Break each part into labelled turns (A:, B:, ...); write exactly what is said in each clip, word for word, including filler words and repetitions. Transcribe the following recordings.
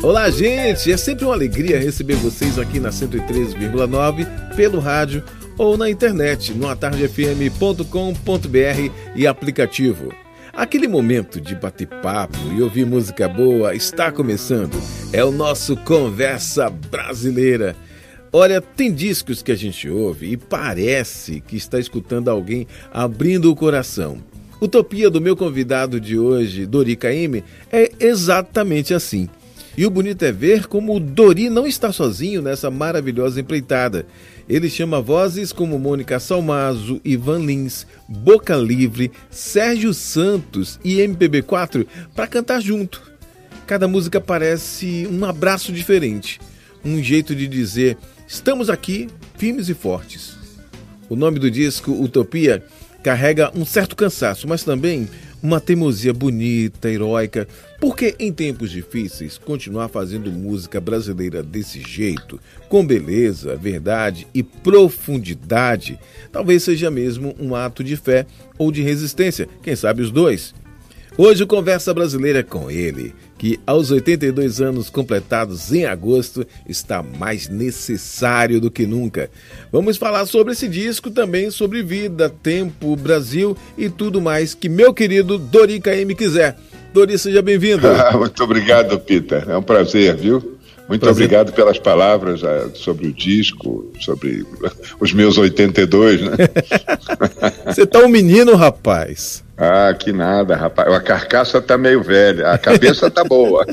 A: Olá, gente! É sempre uma alegria receber vocês aqui na cento e três vírgula nove pelo rádio ou na internet no a tarde f m ponto com ponto b r e aplicativo. Aquele momento de bater papo e ouvir música boa está começando. É o nosso Conversa Brasileira. Olha, tem discos que a gente ouve e parece que está escutando alguém abrindo o coração. Utopia do meu convidado de hoje, Dori Caymmi, é exatamente assim. E o bonito é ver como o Dori não está sozinho nessa maravilhosa empreitada. Ele chama vozes como Mônica Salmazo, Ivan Lins, Boca Livre, Sérgio Santos e M P B quatro para cantar junto. Cada música parece um abraço diferente, um jeito de dizer, estamos aqui, firmes e fortes. O nome do disco, Utopia, carrega um certo cansaço, mas também uma teimosia bonita, heróica, porque em tempos difíceis, continuar fazendo música brasileira desse jeito, com beleza, verdade e profundidade, talvez seja mesmo um ato de fé ou de resistência, quem sabe os dois. Hoje o Conversa Brasileira é com ele, que aos oitenta e dois anos completados em agosto está mais necessário do que nunca. Vamos falar sobre esse disco, também sobre vida, tempo, Brasil e tudo mais que meu querido Dori Caymmi quiser. Dori, seja bem-vindo.
B: Muito obrigado, Peter. É um prazer, viu? Muito prazer. Obrigado pelas palavras sobre o disco, sobre os meus oitenta e dois, né?
A: Você tá um menino, rapaz.
B: Ah, que nada, rapaz. A carcaça tá meio velha, a cabeça tá boa.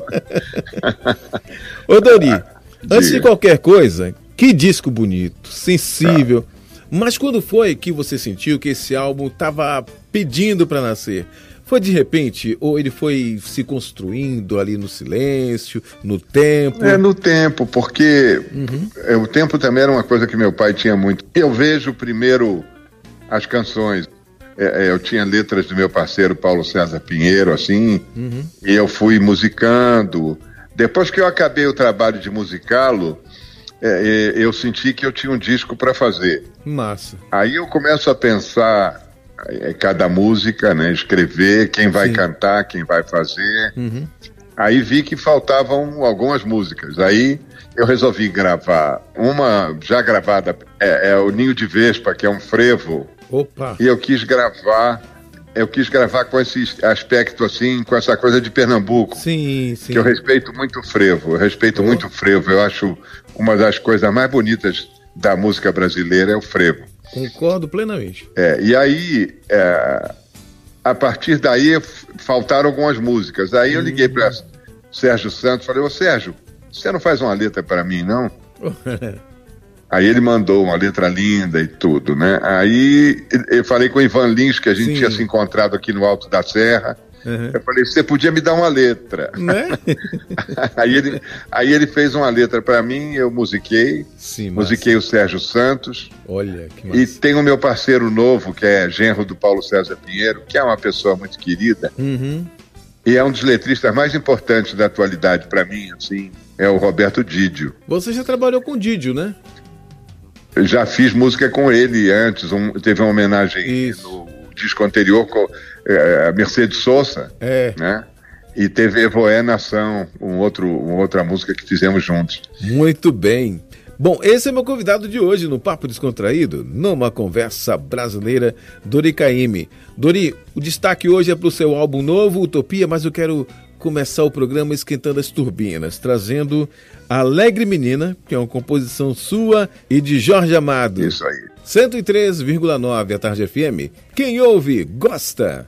A: Ô, Dori, ah, antes diga. de qualquer coisa, que disco bonito, sensível. Ah. Mas quando foi que você sentiu que esse álbum tava pedindo para nascer? Foi de repente ou ele foi se construindo ali no silêncio, no tempo?
B: É, no tempo, porque uhum. é, o tempo também era uma coisa que meu pai tinha muito. Eu vejo primeiro as canções. É, eu tinha letras do meu parceiro Paulo César Pinheiro, assim, uhum. e eu fui musicando. Depois que eu acabei o trabalho de musicá-lo, é, eu senti que eu tinha um disco para fazer.
A: Massa.
B: Aí eu começo a pensar é, cada música, né, escrever, quem vai Sim. cantar, quem vai fazer. Uhum. Aí vi que faltavam algumas músicas. Aí eu resolvi gravar uma já gravada, é, é o Ninho de Vespa, que é um frevo.
A: Opa.
B: E eu quis gravar, eu quis gravar com esse aspecto assim, com essa coisa de Pernambuco.
A: Sim, sim.
B: Que eu respeito muito o frevo, eu respeito oh. muito o frevo. Eu acho uma das coisas mais bonitas da música brasileira é o frevo.
A: Concordo plenamente.
B: É, e aí, é, a partir daí, faltaram algumas músicas. Aí eu liguei para Sérgio Santos e falei, ô Sérgio, você não faz uma letra para mim, não? Aí ele mandou uma letra linda e tudo, né? Aí eu falei com o Ivan Lins, que a gente Sim. tinha se encontrado aqui no Alto da Serra. Uhum. Eu falei, você podia me dar uma letra.
A: Né?
B: aí, ele, aí ele fez uma letra para mim, eu musiquei.
A: Sim,
B: musiquei o Sérgio Santos.
A: Olha, que massa.
B: E tem o meu parceiro novo, que é genro do Paulo César Pinheiro, que é uma pessoa muito querida.
A: Uhum.
B: E é um dos letristas mais importantes da atualidade para mim, assim, é o Roberto Didio.
A: Você já trabalhou com o Didio, né?
B: Eu já fiz música com ele antes, um, teve uma homenagem
A: Isso.
B: no disco anterior com é, a Mercedes Sosa,
A: é.
B: né? E teve Evoé Nação, um outro, uma outra música que fizemos juntos.
A: Muito bem. Bom, esse é meu convidado de hoje no Papo Descontraído, numa Conversa Brasileira, Dori Caymmi. Dori, o destaque hoje é para o seu álbum novo, Utopia, mas eu quero começar o programa esquentando as turbinas, trazendo Alegre Menina, que é uma composição sua e de Jorge Amado.
B: Isso aí.
A: cento e três vírgula nove a Tarde F M. Quem ouve, gosta.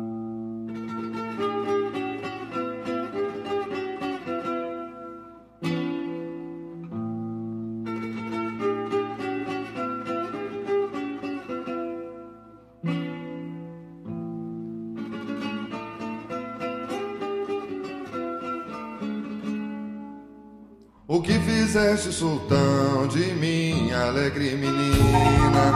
C: O que fizeste, sultão, de mim, alegre menina?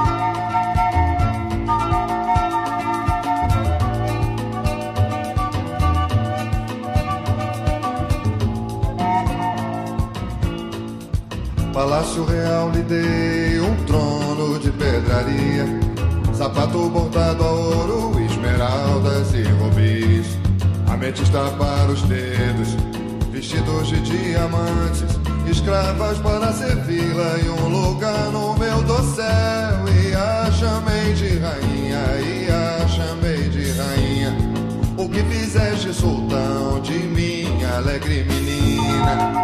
C: Palácio Real lhe dei um trono de pedraria, sapato bordado a ouro, esmeraldas e rubis, ametista para os dedos, vestidos de diamantes, escravas para servi-la em um lugar no meu dossel. E a chamei de rainha, e a chamei de rainha. O que fizeste, sultão, de minha alegre menina?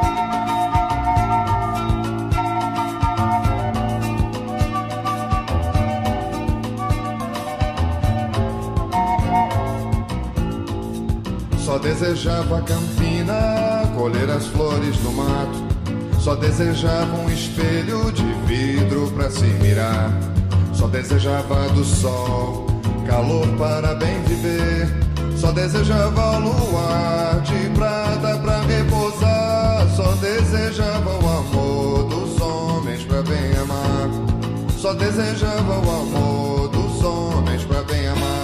C: Só desejava a campina, colher as flores do mato. Só desejava um espelho de vidro pra se mirar. Só desejava do sol, calor para bem viver. Só desejava o luar de prata pra repousar. Só desejava o amor dos homens pra bem amar. Só desejava o amor dos homens pra bem amar.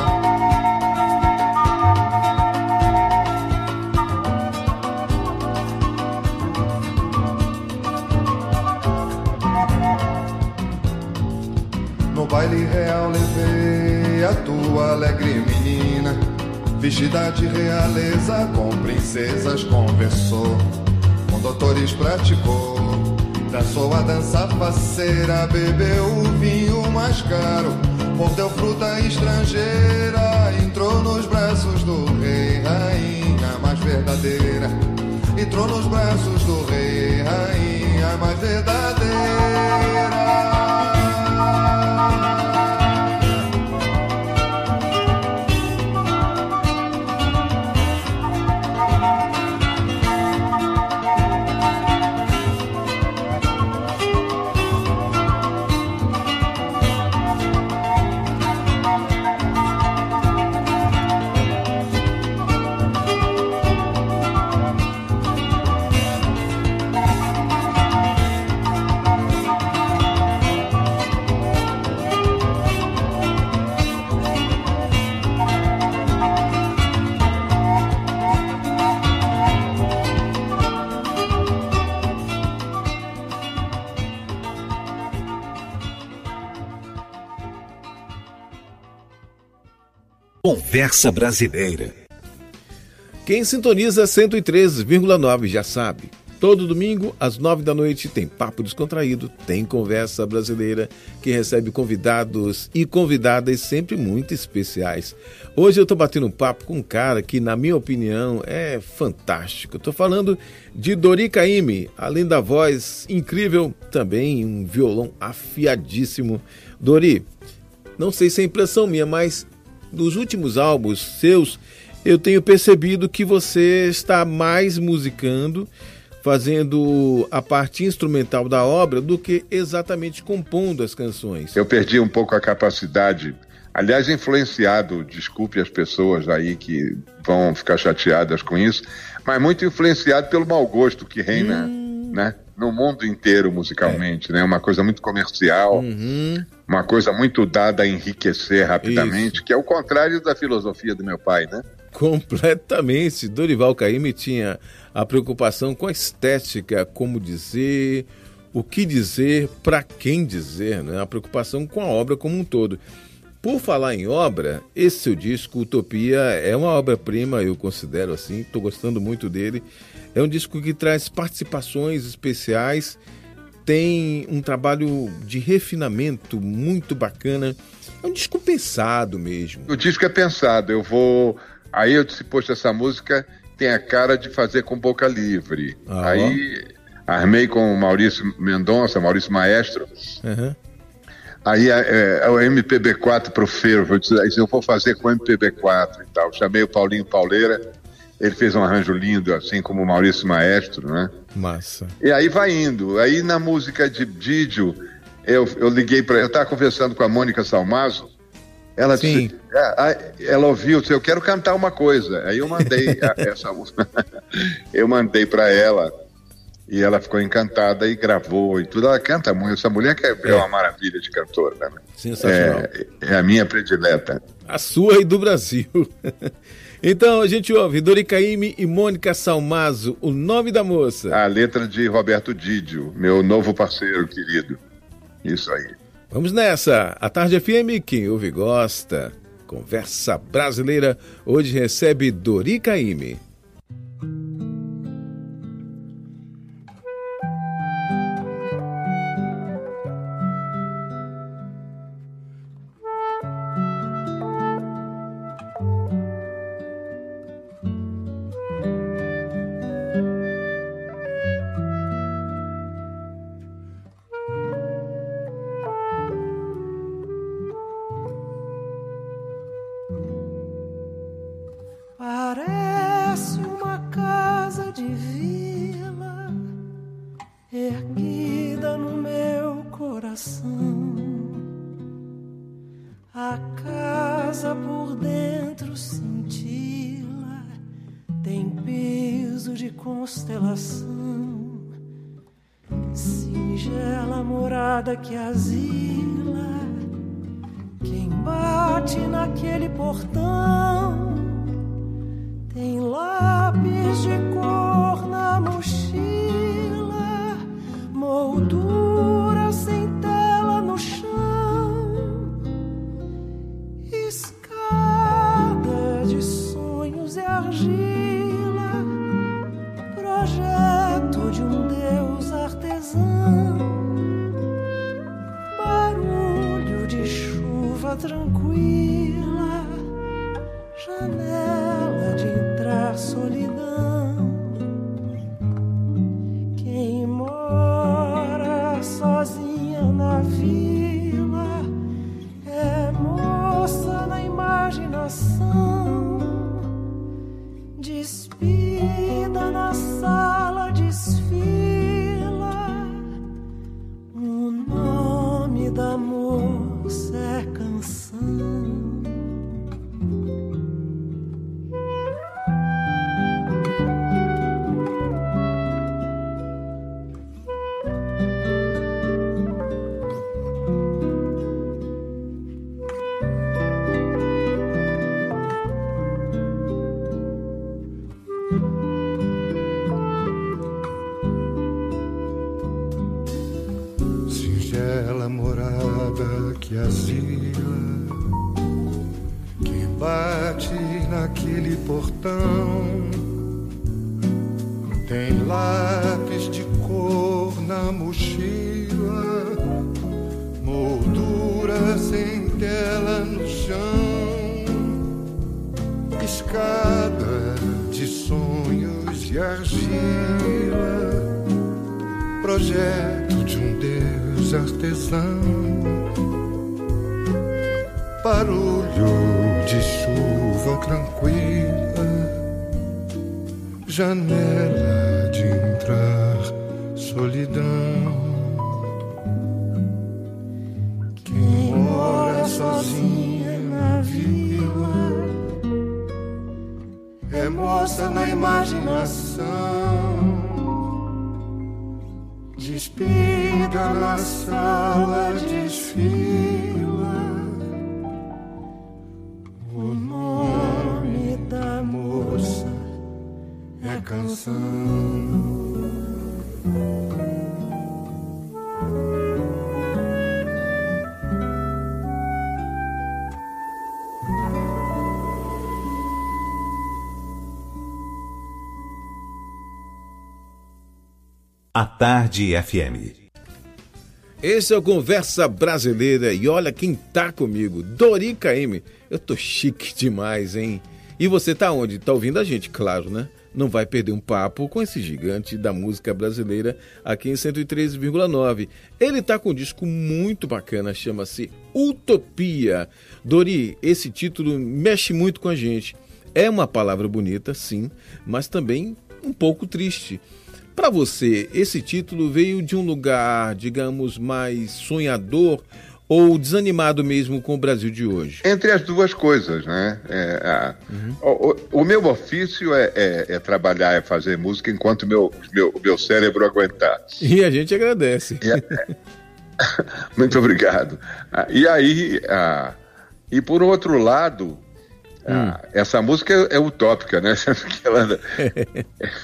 C: No baile real levei a tua alegre menina, vestida de realeza, com princesas conversou, com doutores praticou, dançou a dança faceira, bebeu o vinho mais caro, mordeu fruta estrangeira, entrou nos braços do rei, rainha mais verdadeira, entrou nos braços do rei, rainha mais verdadeira.
A: Conversa Brasileira. Quem sintoniza cento e três vírgula nove já sabe. Todo domingo, às nove da noite, tem Papo Descontraído, tem Conversa Brasileira, que recebe convidados e convidadas sempre muito especiais. Hoje eu estou batendo um papo com um cara que, na minha opinião, é fantástico. Estou falando de Dori Caymmi, além da voz incrível, também um violão afiadíssimo. Dori, não sei se é impressão minha, mas nos últimos álbuns seus, eu tenho percebido que você está mais musicando, fazendo a parte instrumental da obra, do que exatamente compondo as canções.
B: Eu perdi um pouco a capacidade, aliás, influenciado, desculpe as pessoas aí que vão ficar chateadas com isso, mas muito influenciado pelo mau gosto que reina, hum. né? no mundo inteiro musicalmente, é. né? Uma coisa muito comercial, uhum. uma coisa muito dada a enriquecer rapidamente, Isso. que é o contrário da filosofia do meu pai, né?
A: Completamente. Dorival Caymmi tinha a preocupação com a estética, como dizer, o que dizer, para quem dizer, né? A preocupação com a obra como um todo. Por falar em obra, esse seu disco, Utopia, é uma obra-prima, eu considero assim, estou gostando muito dele. É um disco que traz participações especiais, tem um trabalho de refinamento muito bacana. É um disco pensado mesmo.
B: O disco é pensado, eu vou... Aí eu disse, poxa, essa música tem a cara de fazer com boca livre. Ah, Aí ó. armei com o Maurício Mendonça, Maurício Maestro. Uhum. Aí é, é o M P B quatro pro fervo, eu disse, eu vou fazer com o M P B quatro e tal. Chamei o Paulinho Pauleira, ele fez um arranjo lindo, assim como o Maurício Maestro, né? Massa. E aí vai indo. Aí na música de Didio, eu, eu liguei para... Eu estava conversando com a Mônica Salmazo, ela Sim. disse, é, ela ouviu, disse, eu quero cantar uma coisa. Aí eu mandei a, essa música, eu mandei para ela, e ela ficou encantada e gravou e tudo. Ela canta muito, essa mulher que é, é. uma maravilha de cantora, né? Sensacional. É, é a minha predileta.
A: A sua e do Brasil. Então a gente ouve Dori Caymmi e Mônica Salmazo, O Nome da Moça.
B: A letra de Roberto Didio, meu novo parceiro querido. Isso aí.
A: Vamos nessa. A Tarde F M, quem ouve gosta. Conversa Brasileira, hoje recebe Dori Caymmi.
D: A casa por dentro cintila, tem peso de constelação, singela morada que asila quem bate naquele portão. Tem lápis de cor na mochila, moldura sem tela no chão, escada de sonhos e argila, projeto de um deus artesão, barulho de chuva tranquila, janela de entrar solidão. Quem mora sozinha na vila é moça na imaginação, despida na sala, desfila. O nome da moça é canção.
C: Singela morada que asila quem bate naquele portão. Tem lápis de cor na mochila, moldura sem tela no chão, escada de sonhos e argila, projeto de um deus artesão, barulho de chuva tranquila, janela de entrar solidão. Quem mora sozinha na vila é moça na imaginação, despida na sala, desfila. O nome da moça é canção.
E: A Tarde F M.
A: Esse é o Conversa Brasileira e olha quem tá comigo, Dori Caymmi. Eu tô chique demais, hein? E você tá onde? Tá ouvindo a gente, claro, né? Não vai perder um papo com esse gigante da música brasileira aqui em cento e treze vírgula nove. Ele tá com um disco muito bacana, chama-se Utopia. Dori, esse título mexe muito com a gente. É uma palavra bonita, sim, mas também um pouco triste. Para você, esse título veio de um lugar, digamos, mais sonhador ou desanimado mesmo com o Brasil de hoje?
B: Entre as duas coisas, né? É, a, uhum. o, o meu ofício é, é, é trabalhar, é fazer música enquanto o meu, meu, meu cérebro aguentar.
A: E a gente agradece.
B: E, é, muito obrigado. E aí, a, e por outro lado, Ah, hum. essa música é, é utópica, né? Ela, é,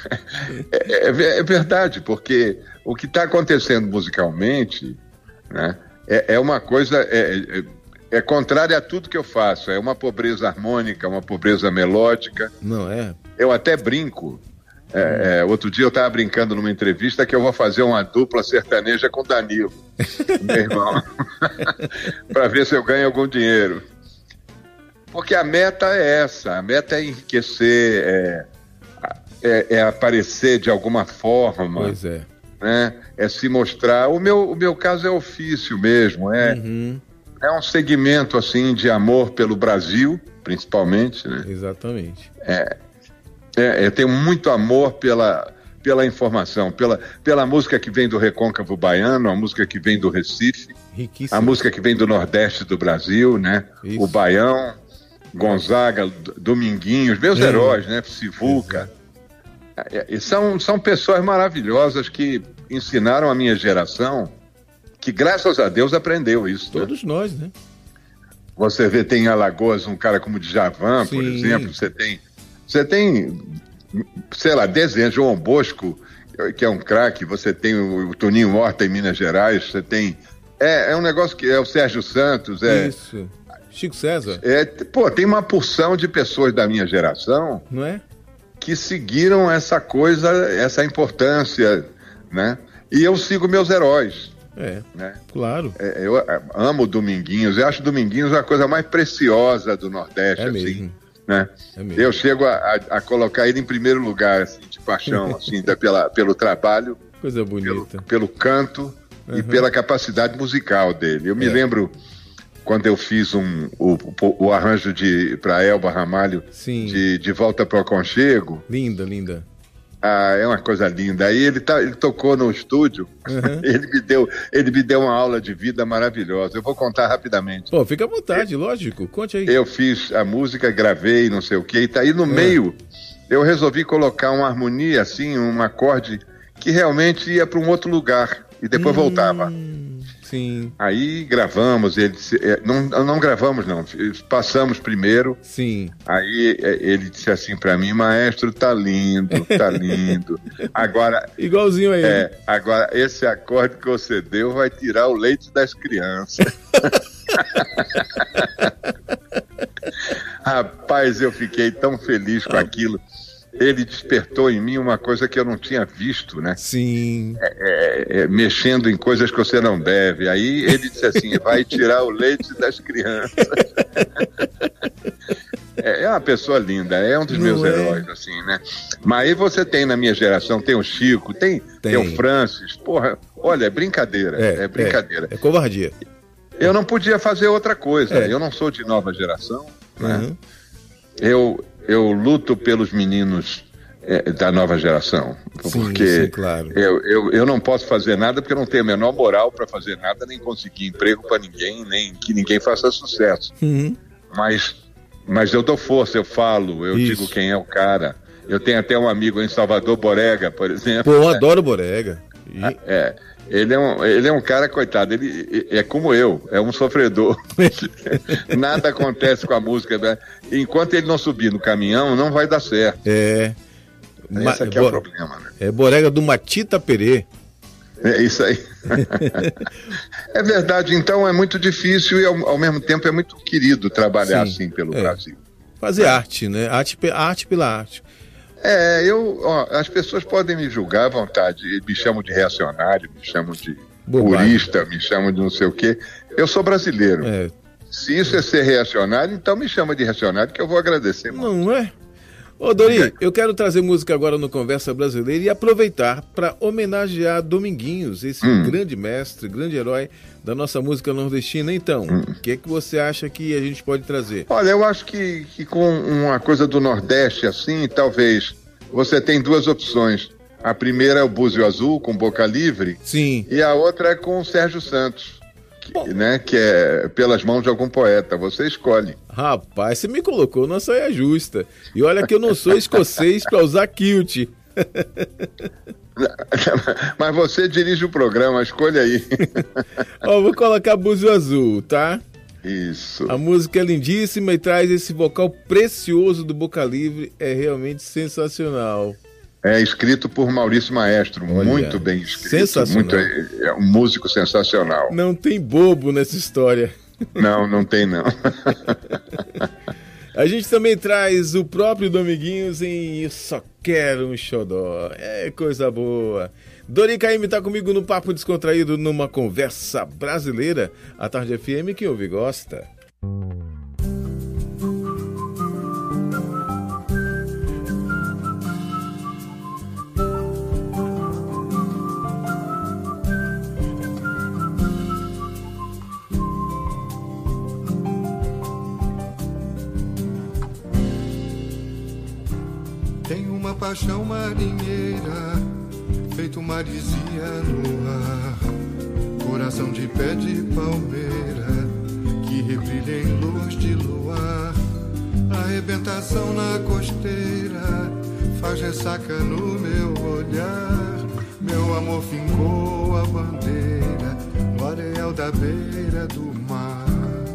B: é, é verdade, porque o que está acontecendo musicalmente, né, é, é uma coisa é, é, é contrária a tudo que eu faço. É uma pobreza harmônica, uma pobreza melódica.
A: Não é?
B: Eu até brinco. É, é, outro dia eu estava brincando numa entrevista que eu vou fazer uma dupla sertaneja com Danilo, meu irmão, para ver se eu ganho algum dinheiro. Porque a meta é essa, a meta é enriquecer, é, é, é aparecer de alguma forma,
A: pois é.
B: Né? É se mostrar. O meu, o meu caso é ofício mesmo, é, uhum. é um segmento assim, de amor pelo Brasil, principalmente. Né?
A: Exatamente.
B: É, é, eu tenho muito amor pela, pela informação, pela, pela música que vem do Recôncavo Baiano, a música que vem do Recife.
A: Riquíssimo.
B: A música que vem do Nordeste do Brasil, né?
A: Isso.
B: O Baião, Gonzaga, Dominguinhos, meus é. heróis, né? Sivuca. E são, são pessoas maravilhosas que ensinaram a minha geração, que graças a Deus aprendeu isso.
A: Todos né? nós, né?
B: Você vê, tem em Alagoas um cara como Djavan, Sim. por exemplo, você tem, você tem, sei lá, desenhos, João Bosco, que é um craque, você tem o, o Toninho Horta em Minas Gerais, você tem, é, é um negócio que é o Sérgio Santos, é...
A: Isso, Chico César.
B: É, pô, tem uma porção de pessoas da minha geração...
A: Não é?
B: Que seguiram essa coisa, essa importância, né? E eu sigo meus heróis.
A: É,
B: né?
A: Claro.
B: É, eu amo Dominguinhos, eu acho Dominguinhos a coisa mais preciosa do Nordeste,
A: é
B: assim,
A: mesmo.
B: né?
A: É mesmo.
B: Eu chego a, a, a colocar ele em primeiro lugar, assim, de paixão, assim, da, pela, pelo trabalho,
A: coisa bonita,
B: pelo, pelo canto
A: uhum.
B: e pela capacidade musical dele. Eu me é. lembro quando eu fiz um, o, o, o arranjo para Elba Ramalho de, de Volta para o Aconchego.
A: Linda, linda.
B: Ah, é uma coisa linda. Aí ele, tá, ele tocou no estúdio, uhum. ele, me deu, ele me deu uma aula de vida maravilhosa. Eu vou contar rapidamente.
A: Pô, fica à vontade, eu, lógico, conte aí.
B: Eu fiz a música, gravei, não sei o quê, e tá aí no é. meio, eu resolvi colocar uma harmonia, assim, um acorde que realmente ia para um outro lugar, e depois hum, voltava.
A: Sim.
B: Aí gravamos, ele disse, não, não gravamos não, passamos primeiro.
A: Sim.
B: Aí ele disse assim pra mim, maestro, tá lindo, tá lindo. Agora...
A: Igualzinho aí.
B: É, agora esse acorde que você deu vai tirar o leite das crianças. Rapaz, eu fiquei tão feliz com aquilo. Ele despertou em mim uma coisa que eu não tinha visto, né?
A: Sim.
B: É, é, é, mexendo em coisas que você não deve. Aí ele disse assim, vai tirar o leite das crianças. É, é uma pessoa linda, é um dos não meus é. heróis, assim, né? Mas aí você tem na minha geração, tem o Chico, tem, tem. tem o Francis. Porra, olha, é brincadeira, é, é brincadeira.
A: É, é covardia.
B: Eu não podia fazer outra coisa, é. eu não sou de nova geração, né?
A: Uhum.
B: Eu... Eu luto pelos meninos é, da nova geração, porque
A: sim, sim, claro.
B: eu, eu, eu não posso fazer nada porque eu não tenho a menor moral para fazer nada, nem conseguir emprego para ninguém, nem que ninguém faça sucesso.
A: Uhum.
B: Mas, mas eu dou força, eu falo, eu Isso. digo quem é o cara. Eu tenho até um amigo em Salvador, Borega, por exemplo.
A: Pô, eu adoro Borega. E...
B: É, ele é, um, ele é um cara, coitado, ele é como eu, é um sofredor. Nada acontece com a música. Né? Enquanto ele não subir no caminhão, não vai dar certo.
A: É.
B: Esse aqui é o problema, né?
A: É Borega do Matita Perê.
B: É isso aí. É verdade, então é muito difícil e ao, ao mesmo tempo é muito querido trabalhar Sim, assim pelo
A: é.
B: Brasil.
A: Fazer é. arte, né? Arte, arte pela arte.
B: É, eu, ó, as pessoas podem me julgar à vontade, me chamam de reacionário, me chamam de Bobagem. purista, me chamam de não sei o quê. Eu sou brasileiro.
A: É.
B: Se isso é ser reacionário, então me chama de reacionário que eu vou agradecer muito.
A: Não é? Ô Dori, é. eu quero trazer música agora no Conversa Brasileira e aproveitar para homenagear Dominguinhos, esse hum. grande mestre, grande herói da nossa música nordestina. Então, o hum. que é que você acha que a gente pode trazer?
B: Olha, eu acho que, que com uma coisa do Nordeste assim, talvez você tem duas opções. A primeira é o Búzio Azul, com Boca Livre.
A: Sim.
B: E a outra é com o Sérgio Santos. Que, né, que é Pelas Mãos de Algum Poeta, você escolhe.
A: Rapaz, você me colocou na saia justa. E olha que eu não sou escocês para usar kilt.
B: Mas você dirige o programa, escolha aí.
A: Ó, vou colocar Búzio Azul, tá?
B: Isso.
A: A música é lindíssima e traz esse vocal precioso do Boca Livre, é realmente sensacional.
B: É escrito por Maurício Maestro, Olha, muito bem escrito.
A: Sensacional.
B: Muito, é, é um músico sensacional.
A: Não tem bobo nessa história.
B: Não, não tem não.
A: A gente também traz o próprio Dominguinhos em Eu Só Quero um Xodó. É coisa boa. Dori Caymmi tá comigo no Papo Descontraído, numa Conversa Brasileira. A Tarde F M, quem ouve gosta.
C: Paixão marinheira, feito marisia no ar, coração de pé de palmeira que rebrilha em luz de luar. Arrebentação na costeira faz ressaca no meu olhar. Meu amor fincou a bandeira no areal da beira do mar.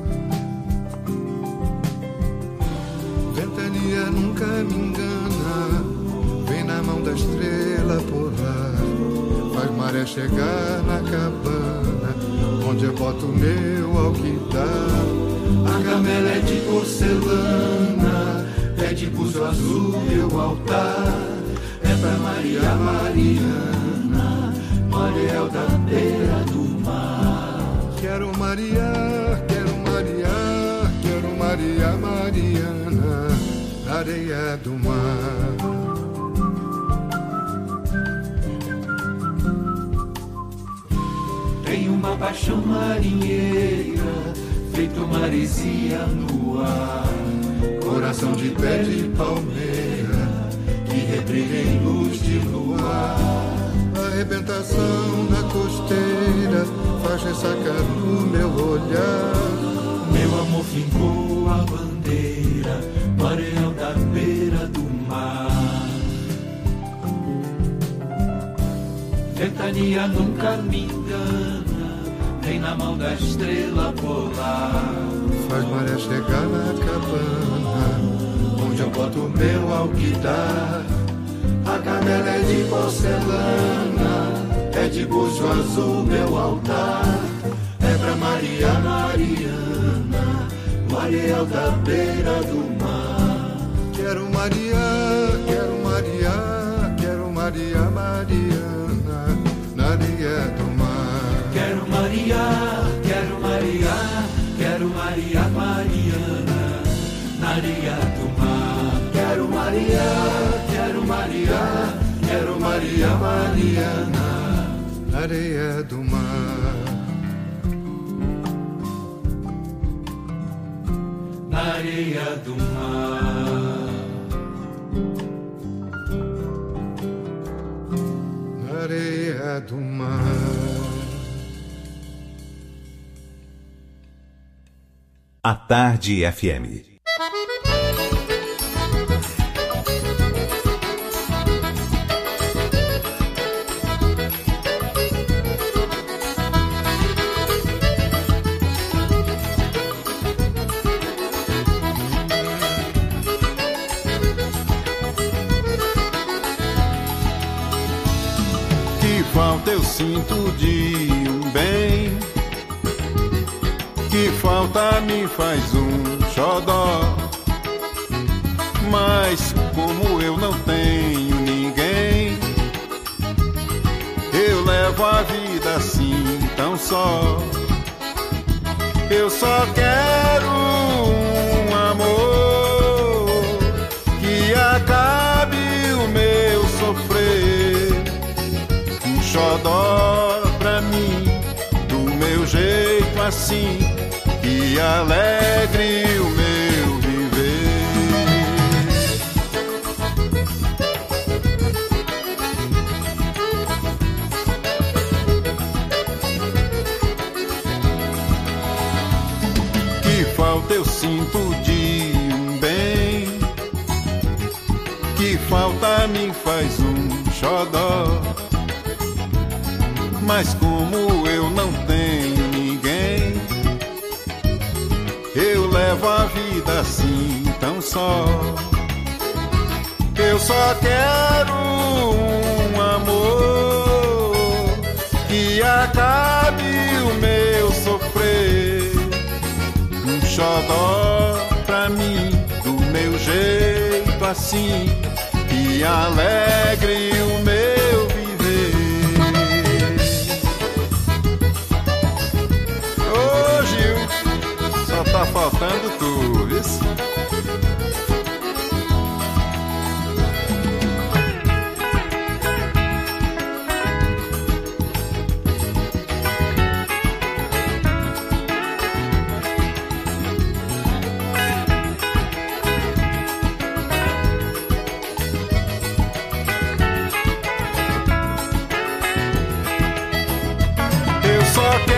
C: Ventania nunca me engana, vem na mão da estrela polar. Faz maré chegar na cabana onde eu boto meu alquitar. A gamela é de porcelana, é de buzo azul meu altar. É pra Maria Mariana, Mariel da beira do mar. Quero Maria, quero Maria, quero Maria Mariana, na areia do mar.
F: Tem uma paixão marinheira, feito maresia no ar.
C: Coração de pé de palmeira que rebrilha em luz de luar. Arrebentação na costeira faz ressaca no meu olhar.
F: Meu amor fincou a bandeira no areal da beira do mar. Ventania nunca me engana, vem na mão da estrela polar.
C: Faz maré chegar na cabana onde eu boto meu alquitar. A gamela é de porcelana, é de buzo azul meu altar. É pra Maria Mariana, no areal da beira do mar. Quero Maria, quero Maria, quero Maria Mariana, na areia do mar.
F: Quero Maria, quero Maria, quero Maria Mariana, na areia do mar.
C: Quero Maria, quero Maria, quero Maria Mariana, na areia do mar.
F: Na areia do mar.
C: Na areia do mar.
E: A Tarde F M.
G: Que falta eu sinto de um bem, que falta me faz um xodó. Mas como eu não tenho ninguém, eu levo a vida assim tão só. Eu só quero um amor que acabe o meu sofrer, um xodó pra mim, do meu jeito assim, que alegre o meu viver. Que falta eu sinto de um bem, que falta me faz um xodó. Mas como eu não tenho ninguém, eu levo a vida assim tão só. Eu só quero um amor que acabe o meu sofrer, um xodó pra mim, do meu jeito assim, que alegre o meu viver. Ô Gil, só tá faltando tu, viu? Só que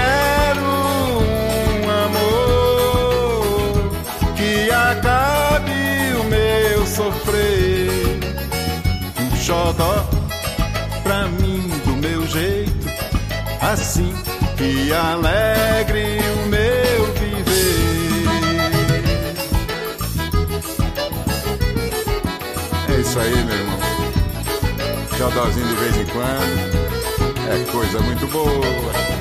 G: xodó, pra mim do meu jeito, assim que alegre o meu viver. É isso aí, meu irmão. Xodózinho de vez em quando é coisa muito boa.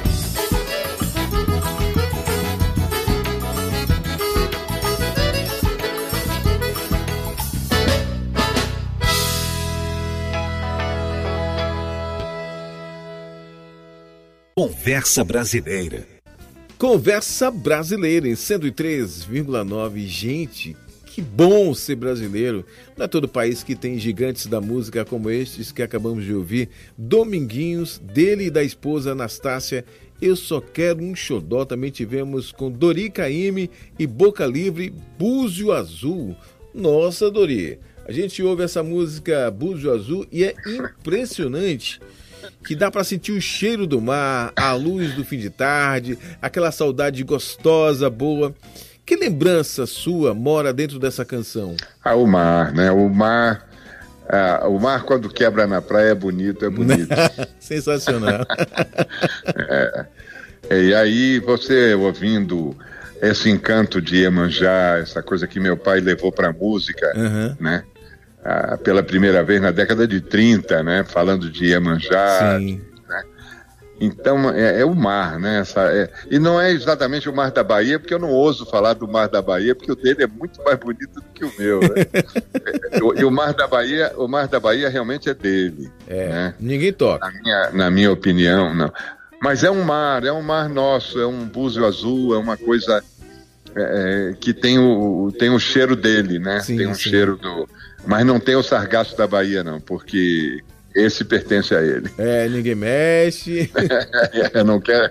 E: Conversa Brasileira.
A: Conversa Brasileira em cento e três vírgula nove. Gente, que bom ser brasileiro. Não é todo país que tem gigantes da música como estes que acabamos de ouvir. Dominguinhos, dele e da esposa Anastácia. Eu Só Quero um Xodó. Também tivemos com Dori Caymmi e Boca Livre, Búzio Azul. Nossa, Dori, a gente ouve essa música Búzio Azul e é impressionante que dá para sentir o cheiro do mar, a luz do fim de tarde, aquela saudade gostosa, boa. Que lembrança sua mora dentro dessa canção?
B: Ah, o mar, né? O mar, ah, o mar quando quebra na praia é bonito, é bonito.
A: Sensacional.
B: é. E aí você ouvindo esse encanto de Iemanjá, essa coisa que meu pai levou para a música,
A: uhum.
B: né? Ah, pela primeira vez na década de trinta, né? Falando de Iemanjá.
A: Sim.
B: Né? Então é, é o mar, né? Essa, é, e não é exatamente o mar da Bahia, porque eu não ouso falar do mar da Bahia, porque o dele é muito mais bonito do que o meu, né? e, e o mar da Bahia, o mar da Bahia realmente é dele.
A: É,
B: né?
A: Ninguém toca.
B: Na minha, na minha opinião, não. Mas é um mar, é um mar nosso, é um búzio azul, é uma coisa é, que tem o, tem o cheiro dele, né?
A: Sim,
B: tem um
A: sim.
B: cheiro do... Mas não tem o sargaço da Bahia, não, porque esse pertence a ele.
A: É, ninguém mexe.
B: Eu não quero...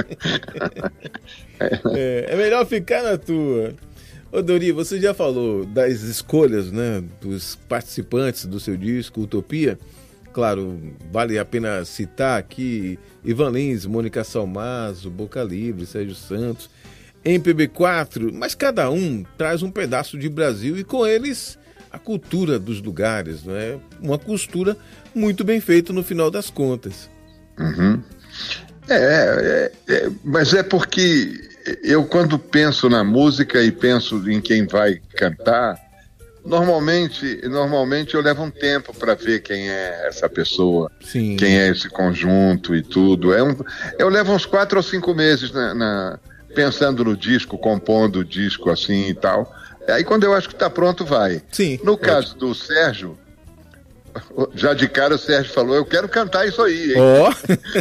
A: é, é melhor ficar na tua. Ô Dori, você já falou das escolhas, né, dos participantes do seu disco Utopia. Claro, vale a pena citar aqui Ivan Lins, Mônica Salmazo, Boca Livre, Sérgio Santos, M P B quatro, mas cada um traz um pedaço de Brasil e com eles a cultura dos lugares, não é? Uma costura muito bem feita no final das contas.
B: Uhum. É, é, é, mas é porque eu quando penso na música e penso em quem vai cantar, normalmente, normalmente eu levo um tempo para ver quem é essa pessoa,
A: Sim.
B: quem é esse conjunto e tudo. É um, eu levo uns quatro ou cinco meses na, na, pensando no disco, compondo o disco assim e tal. Aí quando eu acho que está pronto, vai.
A: Sim,
B: no caso do Sérgio, já de cara o Sérgio falou, eu quero cantar isso aí, hein?
A: Ó!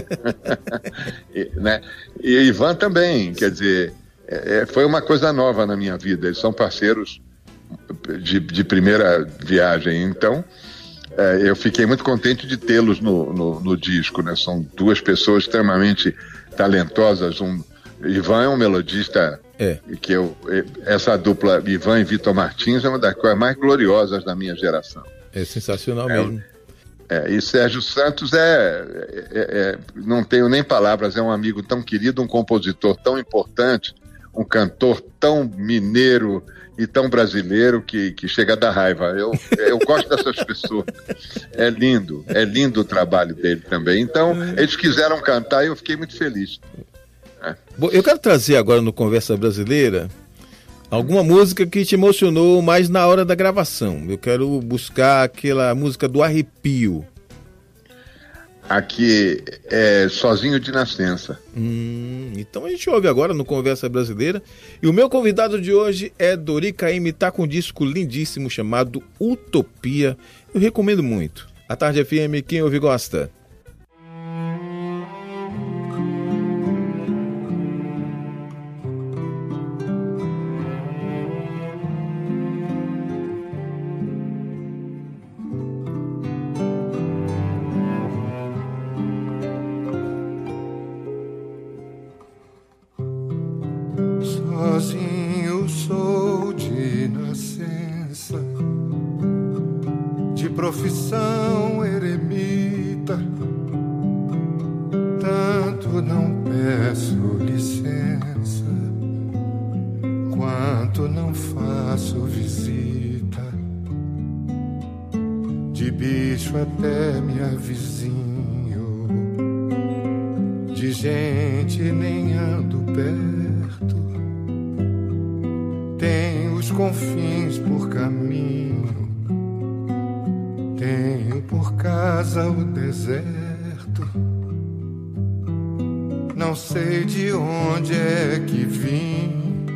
B: e, né? E Ivan também, quer dizer, é, foi uma coisa nova na minha vida. Eles são parceiros de, de primeira viagem, então é, eu fiquei muito contente de tê-los no, no, no disco, né? São duas pessoas extremamente talentosas. Um, Ivan é um melodista...
A: É.
B: Que eu, essa dupla Ivan e Vitor Martins é uma das coisas mais gloriosas da minha geração.
A: É sensacional
B: é,
A: mesmo.
B: É, e Sérgio Santos é, é, é, não tenho nem palavras, é um amigo tão querido, um compositor tão importante, um cantor tão mineiro e tão brasileiro que, que chega a dar raiva. Eu, eu gosto dessas pessoas. É lindo, é lindo o trabalho dele também. Então, eles quiseram cantar e eu fiquei muito feliz. É.
A: Bom, eu quero trazer agora no Conversa Brasileira alguma música que te emocionou mais na hora da gravação. Eu quero buscar aquela música do arrepio.
B: Aqui é Sozinho de Nascença.
A: Hum, então a gente ouve agora no Conversa Brasileira. E o meu convidado de hoje é Dori Caymmi, tá com um disco lindíssimo chamado Utopia. Eu recomendo muito. A Tarde F M, quem ouve gosta.
C: Sozinho sou de nascença, de profissão eremita, tanto não peço licença, quanto não faço visita, de bicho até me avizinho, de gente nem ando perto, tenho os confins por caminho, tenho por casa o deserto, não sei de onde é que vim,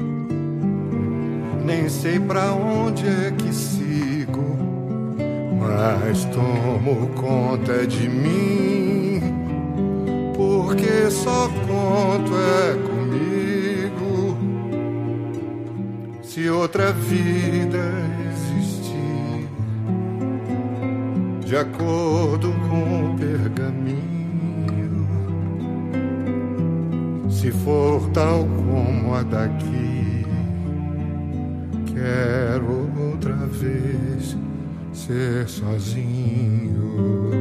C: nem sei pra onde é que sigo, mas tomo conta de mim, porque só conto é comigo. Se outra vida existir, de acordo com o pergaminho, se for tal como a daqui, quero outra vez ser sozinho.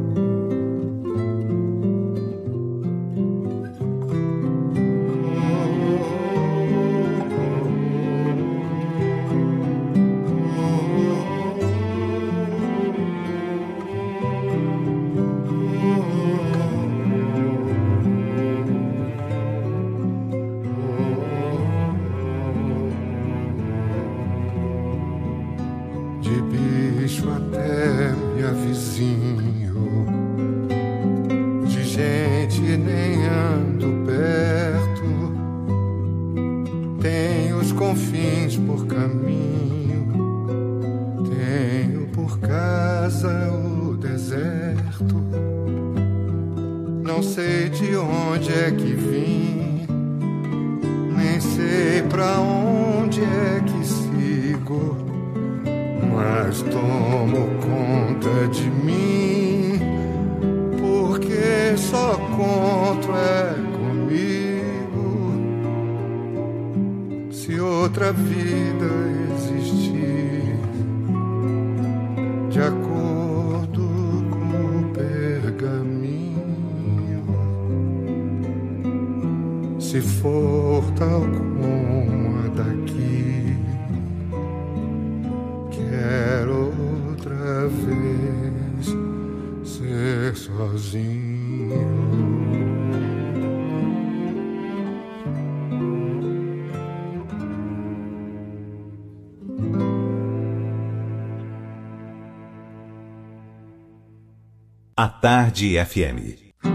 E: A Tarde F M.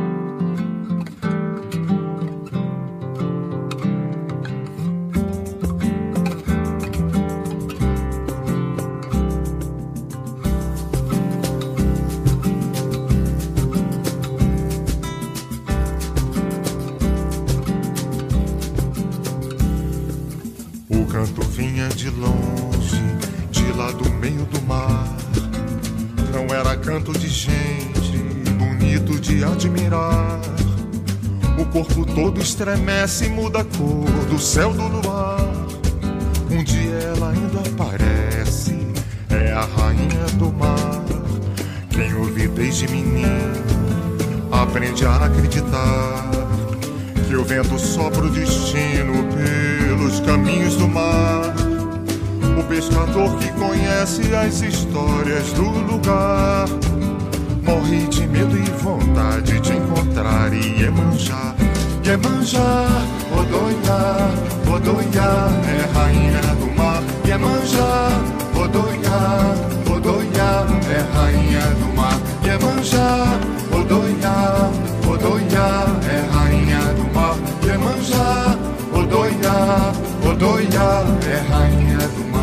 C: O canto vinha de longe, de lá do meio do mar. Não era canto de gente, bonito de admirar. O corpo todo estremece e muda a cor do céu do luar. Um dia ela ainda aparece, é a rainha do mar. Quem ouve desde menino aprende a acreditar que o vento sopra o destino pelos caminhos do mar. O pescador que conhece as histórias do lugar morre de medo e vontade de encontrar Iemanjá. Iemanjá, Odoiá, Odoiá é rainha do mar. Iemanjá, Odoiá, Odoiá é rainha do mar. Iemanjá, Odoiá, Odoiá é rainha do mar. Iemanjá, Odoiá, Odoiá é rainha do mar.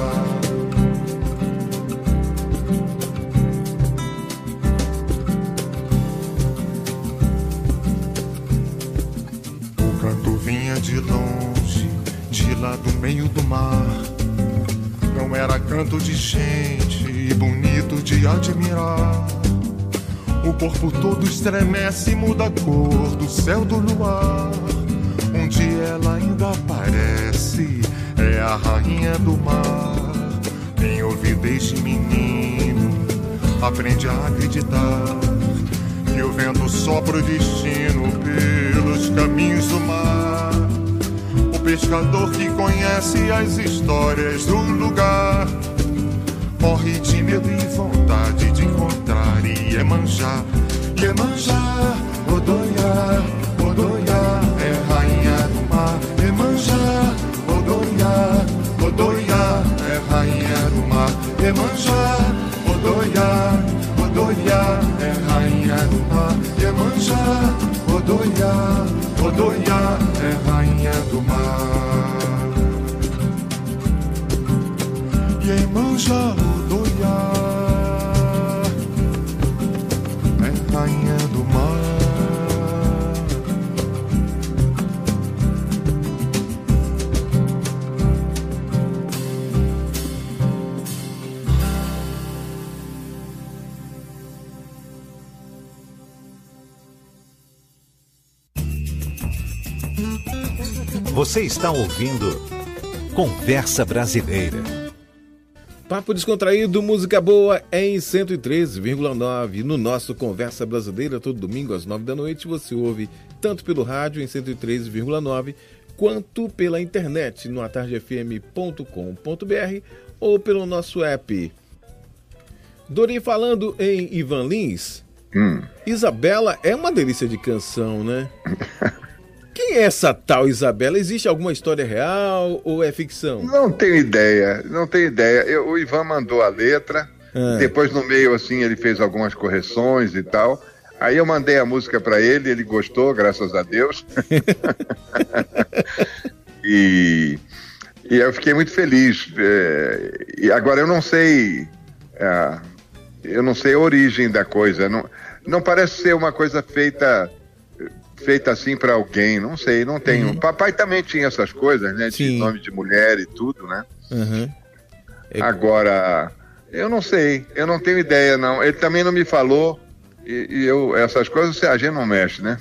C: De longe, de lá do meio do mar. Não era canto de gente, bonito de admirar. O corpo todo estremece e muda a cor do céu do luar. Um dia ela ainda aparece, é a rainha do mar. Quem ouve desde menino aprende a acreditar que o vento sopra o destino pelos caminhos do mar. O pescador que conhece as histórias do lugar morre morre de medo e vontade de encontrar Iemanjá. Iemanjá, Odoiá, Odoiá é rainha do mar. Iemanjá, Odoiá, Odoiá é rainha do mar. Iemanjá, Odoiá, Odoiá é rainha do mar. Iemanjá, Odoiá, Odoiá é rainha do mar. Iemanjá, Odoiá é rainha do mar.
E: Você está ouvindo Conversa Brasileira.
A: Papo descontraído, música boa em cento e treze vírgula nove. No nosso Conversa Brasileira, todo domingo às nove da noite, você ouve tanto pelo rádio em cento e treze vírgula nove, quanto pela internet no a tarde f m ponto com ponto b r ou pelo nosso app. Dori, falando em Ivan Lins, hum. Isabela é uma delícia de canção, né? Quem é essa tal Isabela? Existe alguma história real ou é ficção?
B: Não tenho ideia, não tenho ideia. Eu, o Ivan mandou a letra, ah. depois no meio assim ele fez algumas correções e tal. Aí eu mandei a música para ele, ele gostou, graças a Deus. e, e eu fiquei muito feliz. É, e agora eu não sei, é, eu não sei a origem da coisa. Não, não parece ser uma coisa feita... feita assim para alguém, não sei, não tenho. Uhum. Papai também tinha essas coisas, né? De Sim. nome de mulher e tudo, né?
A: Uhum. É...
B: Agora, eu não sei, eu não tenho ideia, não. Ele também não me falou, e, e eu, essas coisas a gente não mexe, né?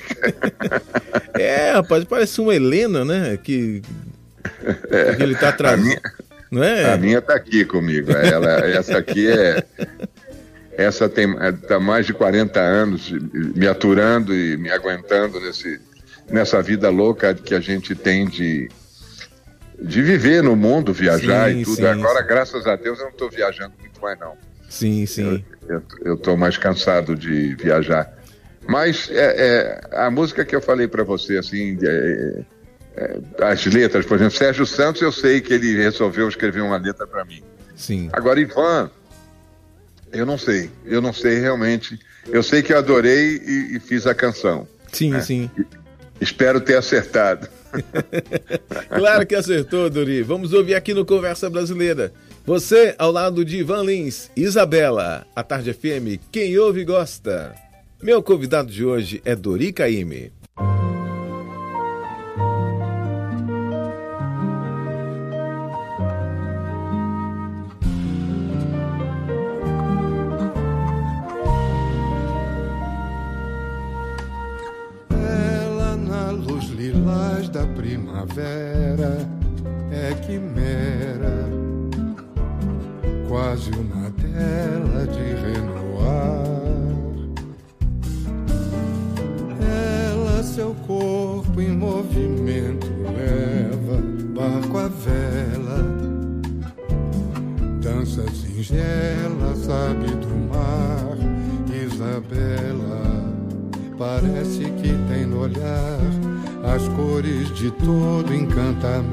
A: É, rapaz, parece uma Helena, né? Que,
B: é,
A: que ele tá trazendo.
B: Minha...
A: Não é?
B: A minha tá aqui comigo. Ela, essa aqui é... Essa tem tá mais de quarenta anos me aturando e me aguentando nesse, nessa vida louca que a gente tem de, de viver no mundo, viajar sim, e tudo. Sim, Agora, sim. graças a Deus, eu não estou viajando muito mais, não.
A: Sim, sim.
B: Eu estou mais cansado de viajar. Mas é, é, a música que eu falei para você, assim, é, é, as letras, por exemplo, Sérgio Santos, eu sei que ele resolveu escrever uma letra para mim.
A: Sim.
B: Agora, Ivan... Eu não sei, eu não sei realmente. Eu sei que eu adorei e, e fiz a canção.
A: Sim,
B: né?
A: sim.
B: E, espero ter acertado.
A: Claro que acertou, Dori. Vamos ouvir aqui no Conversa Brasileira. Você, ao lado de Ivan Lins, Isabela, a Tarde F M, quem ouve gosta. Meu convidado de hoje é Dori Caymmi.
C: Da primavera é quimera, quase uma tela de Renoir. Ela seu corpo em movimento leva, barco à vela, dança singela, sabe do mar. Isabela parece que tem no olhar as cores de todo encantamento.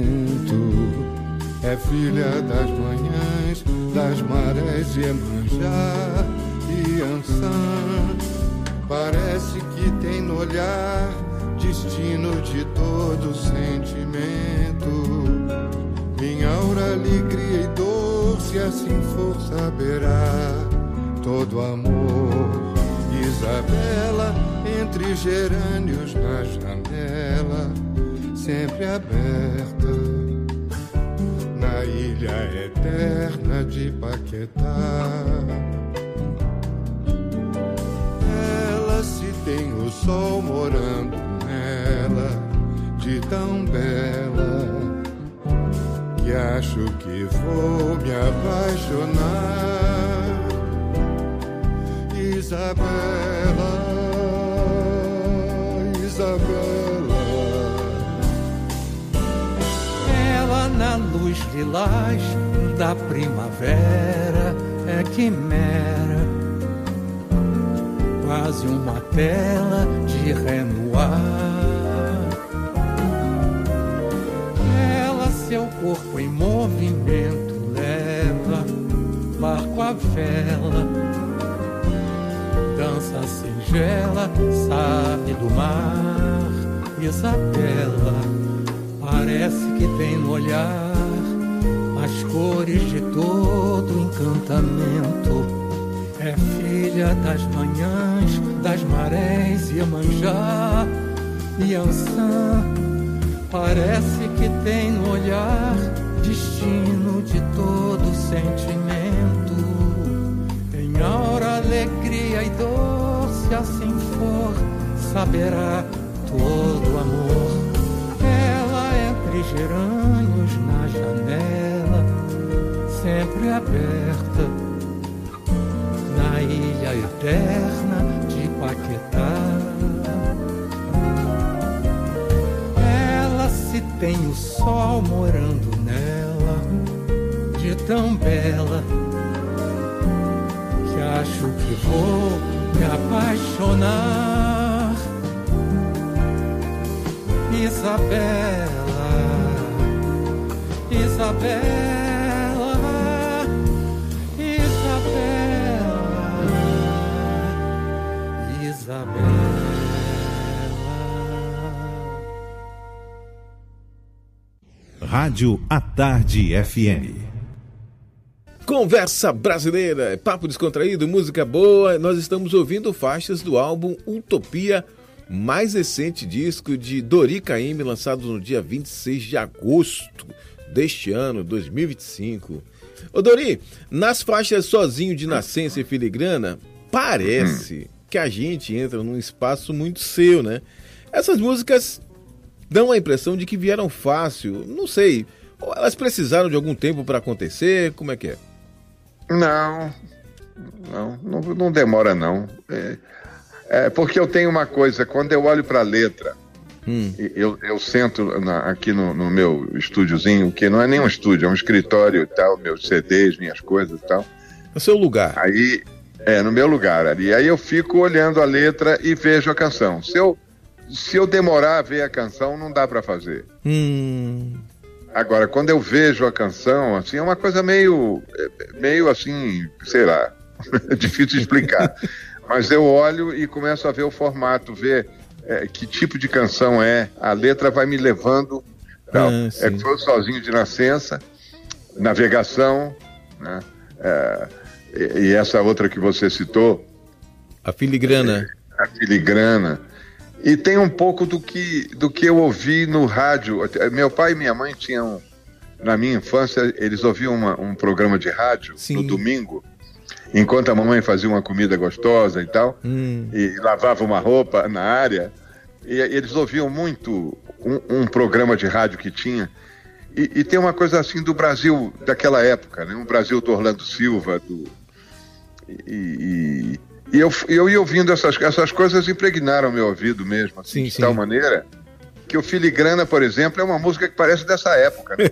C: É filha das manhãs, das marés, Iemanjá e Ançã. Parece que tem no olhar destino de todo sentimento. Minha aura, alegria e dor, se assim for, saberá todo amor. Isabela, entre gerânios na janela, sempre aberta, na ilha eterna de Paquetá. Ela, se tem o sol morando nela, de tão bela, que acho que vou me apaixonar. Isabela, Isabela, ela
F: na luz lilás da primavera é quimera, quase uma tela de Renoir. Ela, seu corpo em movimento leva, barco à vela, dança singela, sabe do mar. Isabela, parece que tem no olhar as cores de todo encantamento. É filha das manhãs, das marés, Iemanjá, Iansã. Parece que tem no olhar destino de todo sentimento. Em aura, alegria e doce, assim for, saberá todo amor. Ela entre gerânios na janela, sempre aberta, na ilha eterna de Paquetá. Ela, se tem o sol morando nela, de tão bela, que acho que vou me apaixonar. Isabela, Isabela, Isabela, Isabela.
E: Rádio à Tarde F M.
A: Conversa brasileira, papo descontraído, música boa. Nós estamos ouvindo faixas do álbum Utopia, mais recente disco de Dori Caymmi, lançado no dia vinte e seis de agosto deste ano, dois mil e vinte e cinco. Ô Dori, nas faixas Sozinho de Nascença e Filigrana, parece hum. que a gente entra num espaço muito seu, né? Essas músicas dão a impressão de que vieram fácil, não sei, ou elas precisaram de algum tempo para acontecer, como é que é?
B: Não, não, não, não demora não. É... É porque eu tenho uma coisa, quando eu olho para a letra, hum. eu, eu sento na, aqui no, no meu estúdiozinho, que não é nem um estúdio, é um escritório e tal, meus C Ds, minhas coisas e tal.
A: No seu lugar.
B: Aí, é, no meu lugar ali. Aí eu fico olhando a letra e vejo a canção. Se eu, se eu demorar a ver a canção, não dá para fazer.
A: Hum.
B: Agora, quando eu vejo a canção, assim, é uma coisa meio, meio assim, sei lá, difícil de explicar. Mas eu olho e começo a ver o formato, ver é, que tipo de canção é, a letra vai me levando. Não, ah, é que foi Sozinho de Nascença, Navegação, né? É, e, e essa outra que você citou,
A: A Filigrana.
B: É, a Filigrana. E tem um pouco do que, do que eu ouvi no rádio. Meu pai e minha mãe tinham, na minha infância, eles ouviam uma, um programa de rádio Sim. no domingo, enquanto a mamãe fazia uma comida gostosa e tal, hum. e lavava uma roupa na área, e eles ouviam muito um, um programa de rádio que tinha, e, e tem uma coisa assim do Brasil daquela época, né? Um Brasil do Orlando Silva, do, e, e, e eu, eu ia ouvindo essas, essas coisas, impregnaram meu ouvido mesmo, assim, sim, de sim. tal maneira que o Filigrana, por exemplo, é uma música que parece dessa época, né?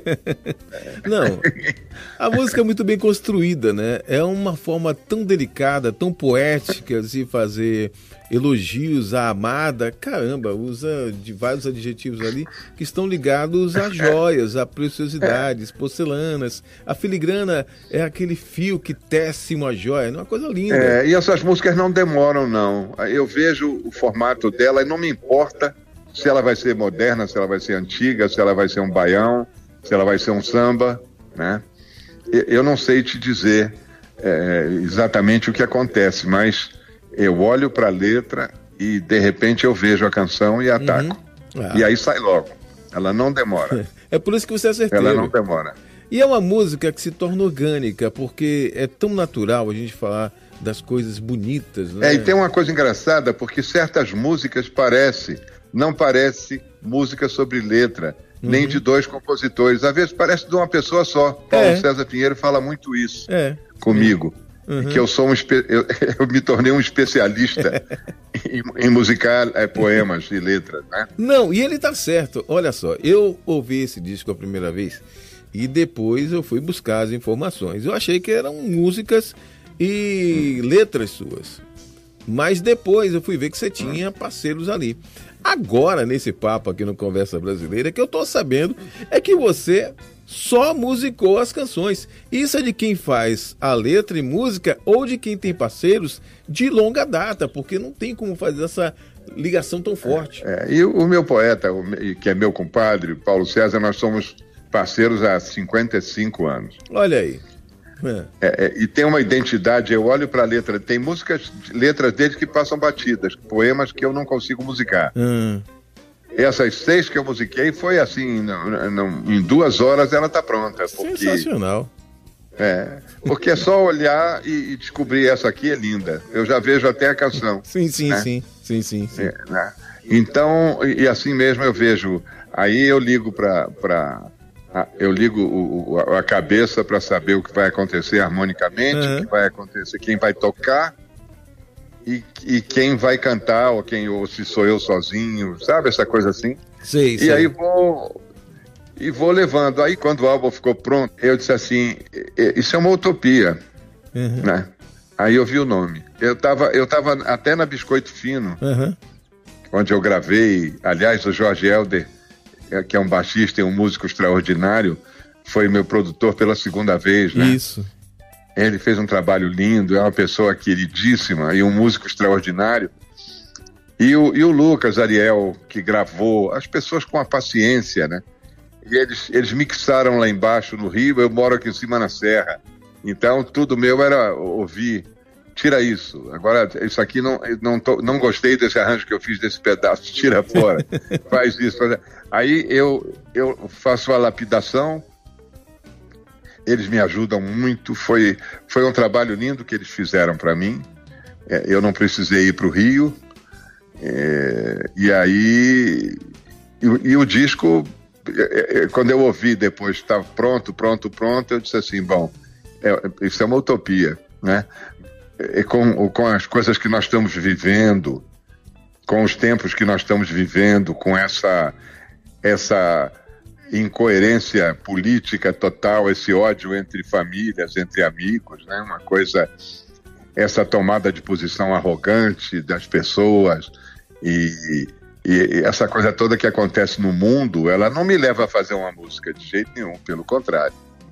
A: Não, a música é muito bem construída, né? É uma forma tão delicada, tão poética de fazer elogios à amada. Caramba, usa de vários adjetivos ali que estão ligados a joias, a preciosidades, porcelanas. A filigrana é aquele fio que tece uma joia, é uma coisa linda.
B: É, e essas músicas não demoram, não. Eu vejo o formato dela e não me importa se ela vai ser moderna, se ela vai ser antiga, se ela vai ser um baião, se ela vai ser um samba, né? Eu não sei te dizer é, exatamente o que acontece, mas eu olho para a letra e de repente eu vejo a canção e ataco. Uhum. Ah. E aí sai logo. Ela não demora.
A: É por isso que você acertou.
B: Ela não demora.
A: E é uma música que se torna orgânica, porque é tão natural a gente falar das coisas bonitas, né?
B: É, e tem uma coisa engraçada, porque certas músicas parecem não parece música sobre letra, uhum. nem de dois compositores. Às vezes parece de uma pessoa só. Paulo é. César Pinheiro fala muito isso é. comigo. Uhum. Que eu sou um espe... eu, eu me tornei um especialista em, em musicar é, poemas e letras, né?
A: Não, e ele tá certo. Olha só, eu ouvi esse disco a primeira vez E depois eu fui buscar as informações. Eu achei que eram músicas e letras suas. Mas depois eu fui ver que você tinha parceiros ali. Agora, nesse papo aqui no Conversa Brasileira, que eu tô sabendo é que você só musicou as canções. Isso é de quem faz a letra e música ou de quem tem parceiros de longa data, porque não tem como fazer essa ligação tão forte.
B: É, é, e o meu poeta, que é meu compadre, Paulo César, nós somos parceiros há cinquenta e cinco anos.
A: Olha aí.
B: É. É, é, e tem uma identidade, eu olho para a letra, tem músicas, letras dele que passam batidas, poemas que eu não consigo musicar.
A: Hum.
B: Essas seis que eu musiquei foi assim, não, não, em duas horas ela tá pronta. Porque,
A: sensacional.
B: É, porque é só olhar e, e descobrir essa aqui é linda. Eu já vejo até a canção.
A: Sim, sim,
B: né?
A: sim, sim, sim, sim.
B: É, né? Então, e, e assim mesmo eu vejo, aí eu ligo para... Eu ligo o, o, a cabeça para saber o que vai acontecer harmonicamente, uhum. o que vai acontecer, quem vai tocar e, e quem vai cantar, ou, quem, ou se sou eu sozinho, sabe? Essa coisa assim.
A: Sim,
B: e
A: sim.
B: aí vou, e vou levando. Aí quando o álbum ficou pronto, eu disse assim, isso é uma utopia. Uhum. Né? Aí eu vi o nome. Eu estava eu tava até na Biscoito Fino,
A: uhum.
B: onde eu gravei, aliás, o Jorge Helder, que é um baixista e um músico extraordinário, foi meu produtor pela segunda vez, né?
A: Isso.
B: Ele fez um trabalho lindo, é uma pessoa queridíssima e um músico extraordinário. E o, e o Lucas Ariel, que gravou, as pessoas com a paciência, né? E eles, eles mixaram lá embaixo no Rio, eu moro aqui em cima na Serra. Então, tudo meu era ouvir, tira isso, agora isso aqui não, não, tô, não gostei desse arranjo que eu fiz desse pedaço, tira fora, faz isso, faz... Aí eu, eu faço a lapidação, eles me ajudam muito, foi, foi um trabalho lindo que eles fizeram para mim, é, eu não precisei ir para o Rio, é, e aí e, e o disco, é, é, quando eu ouvi depois, estava pronto, pronto, pronto, eu disse assim, bom, é, isso é uma utopia, né? E com, com as coisas que nós estamos vivendo, com os tempos que nós estamos vivendo, com essa, essa incoerência política total, esse ódio entre famílias, entre amigos, né? Uma coisa, essa tomada de posição arrogante das pessoas e, e essa coisa toda que acontece no mundo, ela não me leva a fazer uma música de jeito nenhum, pelo contrário.